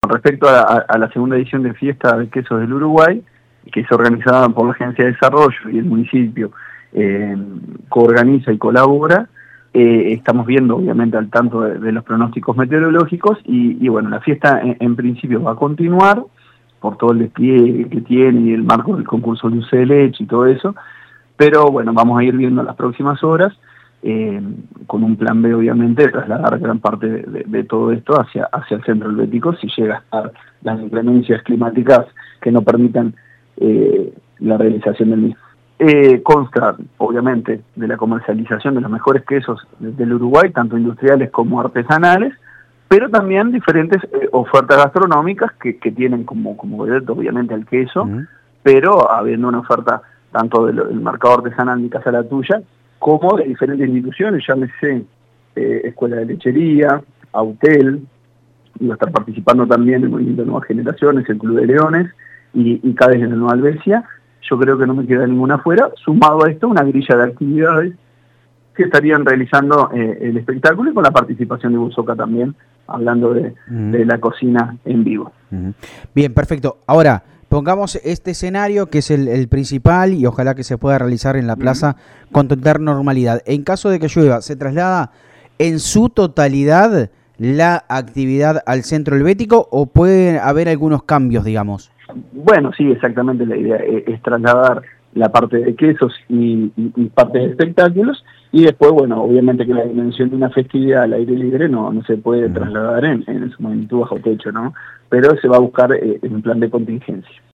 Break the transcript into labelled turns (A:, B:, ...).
A: con respecto a la segunda edición de Fiesta de Quesos del Uruguay, que es organizada por la Agencia de Desarrollo y el municipio coorganiza y colabora, estamos viendo obviamente al tanto de los pronósticos meteorológicos y bueno, la fiesta en principio va a continuar por todo el despliegue que tiene y el marco del concurso de dulce de leche y todo eso, pero bueno, vamos a ir viendo en las próximas horas con un plan B obviamente de trasladar gran parte de todo esto hacia el centro helvético si llega a estar las inclemencias climáticas que no permitan la realización del mismo. Consta, obviamente, de la comercialización de los mejores quesos del Uruguay, tanto industriales como artesanales, pero también diferentes ofertas gastronómicas que tienen como vedette, obviamente, al queso, pero habiendo una oferta tanto del mercado artesanal Mi Casa La Tuya, como de diferentes instituciones, llámese Escuela de Lechería, Autel, y va a estar participando también el Movimiento de Nuevas Generaciones, el Club de Leones y CADES de la Nueva Albesia. Yo creo que no me queda ninguna afuera, sumado a esto una grilla de actividades que estarían realizando el espectáculo y con la participación de Buzoka también, hablando de la cocina en vivo.
B: Bien, perfecto. Ahora, pongamos este escenario que es el principal y ojalá que se pueda realizar en la plaza con total normalidad. En caso de que llueva, ¿se traslada en su totalidad la actividad al centro helvético o puede haber algunos cambios, digamos?
A: Bueno, sí, exactamente, la idea es trasladar la parte de quesos y parte de espectáculos, y después, bueno, obviamente que la dimensión de una festividad al aire libre no se puede trasladar en su magnitud bajo techo, ¿no? Pero se va a buscar en plan de contingencia.